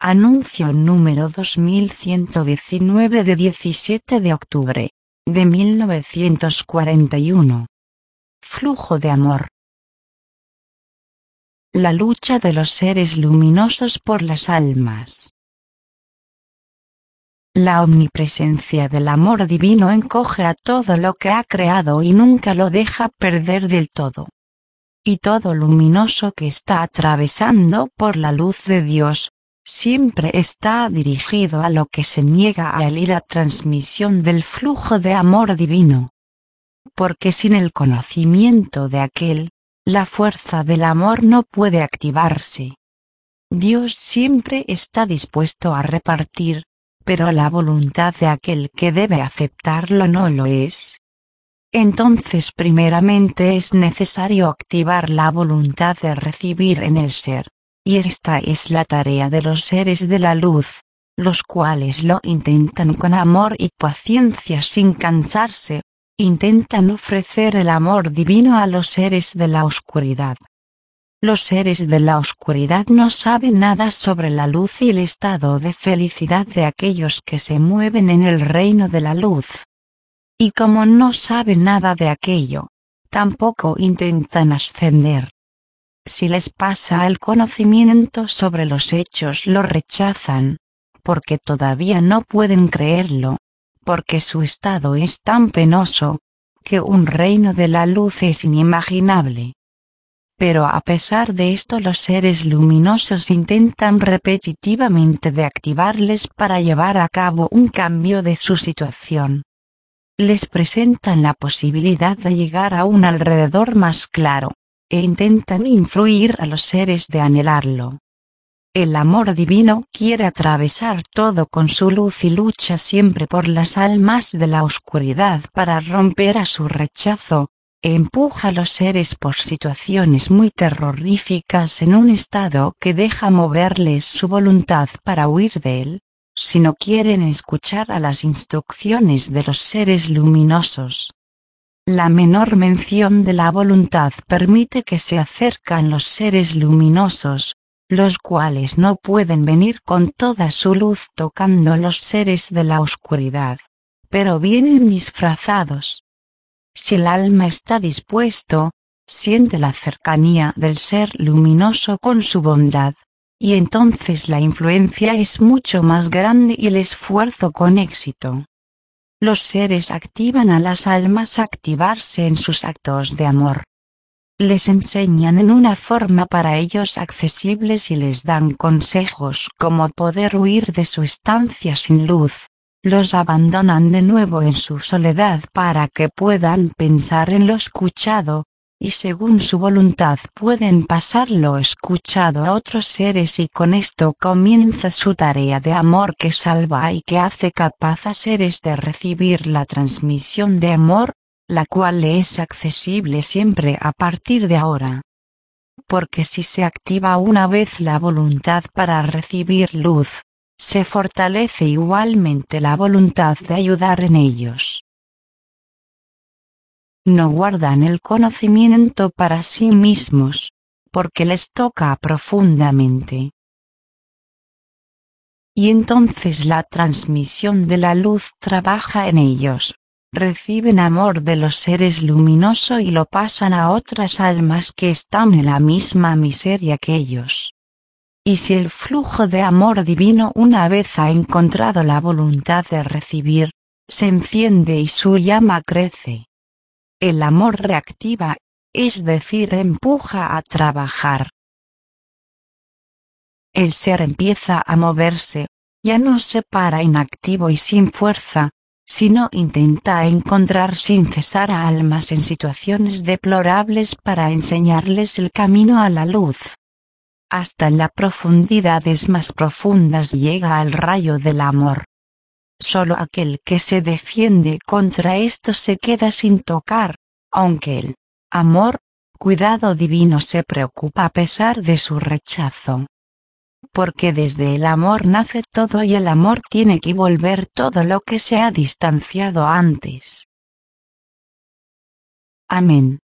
Anuncio número 2119 de 17 de octubre de 1941. Flujo de amor. La lucha de los seres luminosos por las almas. La omnipresencia del amor divino encoge a todo lo que ha creado y nunca lo deja perder del todo. Y todo luminoso que está atravesando por la luz de Dios, siempre está dirigido a lo que se niega a él y la transmisión del flujo de amor divino. Porque sin el conocimiento de aquel, la fuerza del amor no puede activarse. Dios siempre está dispuesto a repartir, pero la voluntad de aquel que debe aceptarlo no lo es. Entonces primeramente es necesario activar la voluntad de recibir en el ser, y esta es la tarea de los seres de la luz, los cuales lo intentan con amor y paciencia sin cansarse, intentan ofrecer el amor divino a los seres de la oscuridad. Los seres de la oscuridad no saben nada sobre la luz y el estado de felicidad de aquellos que se mueven en el reino de la luz. Y como no saben nada de aquello, tampoco intentan ascender. Si les pasa el conocimiento sobre los hechos lo rechazan, porque todavía no pueden creerlo, porque su estado es tan penoso, que un reino de la luz es inimaginable. Pero a pesar de esto los seres luminosos intentan repetitivamente de activarles para llevar a cabo un cambio de su situación. Les presentan la posibilidad de llegar a un alrededor más claro, e intentan influir a los seres de anhelarlo. El amor divino quiere atravesar todo con su luz y lucha siempre por las almas de la oscuridad para romper a su rechazo. Empuja a los seres por situaciones muy terroríficas en un estado que deja moverles su voluntad para huir de él, si no quieren escuchar a las instrucciones de los seres luminosos. La menor mención de la voluntad permite que se acercan los seres luminosos, los cuales no pueden venir con toda su luz tocando a los seres de la oscuridad, pero vienen disfrazados. Si el alma está dispuesto, siente la cercanía del ser luminoso con su bondad, y entonces la influencia es mucho más grande y el esfuerzo con éxito. Los seres activan a las almas a activarse en sus actos de amor. Les enseñan en una forma para ellos accesibles y les dan consejos como poder huir de su estancia sin luz. Los abandonan de nuevo en su soledad para que puedan pensar en lo escuchado, y según su voluntad pueden pasar lo escuchado a otros seres y con esto comienza su tarea de amor que salva y que hace capaz a seres de recibir la transmisión de amor, la cual le es accesible siempre a partir de ahora. Porque si se activa una vez la voluntad para recibir luz, se fortalece igualmente la voluntad de ayudar en ellos. No guardan el conocimiento para sí mismos, porque les toca profundamente. Y entonces la transmisión de la luz trabaja en ellos, reciben amor de los seres luminosos y lo pasan a otras almas que están en la misma miseria que ellos. Y si el flujo de amor divino una vez ha encontrado la voluntad de recibir, se enciende y su llama crece. El amor reactiva, es decir, empuja a trabajar. El ser empieza a moverse, ya no se para inactivo y sin fuerza, sino intenta encontrar sin cesar a almas en situaciones deplorables para enseñarles el camino a la luz. Hasta en las profundidades más profundas llega al rayo del amor. Solo aquel que se defiende contra esto se queda sin tocar, aunque el amor, cuidado divino se preocupa a pesar de su rechazo. Porque desde el amor nace todo y el amor tiene que volver todo lo que se ha distanciado antes. Amén.